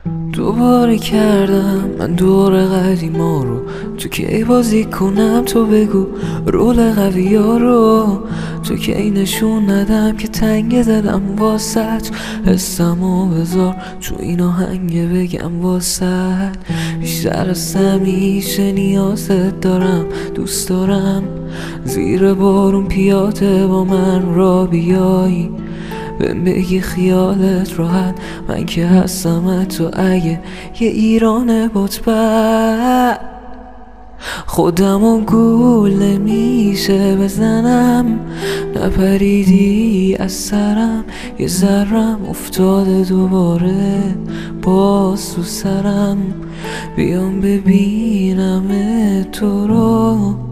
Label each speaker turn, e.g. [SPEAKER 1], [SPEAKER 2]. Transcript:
[SPEAKER 1] دوباره کردم من دور قدیما رو، تو کی بازی کنم تو بگو رول قوی ها رو. تو کی نشون ندم که تنگ دلم واسط، حسمو بذار تو این آهنگ بگم واسط. بیشتر از همیشه نیازت دارم، دوست دارم زیر بارون پیاده با من را بیایی. بهم بگی خیالت راحت، من که هستم تو اگه یه ایران بطبع. خودمو گول نمیشه بزنم، نپریدی از سرم، یه ذرم افتاده دوباره باز تو سرم. بیام ببینم تو رو.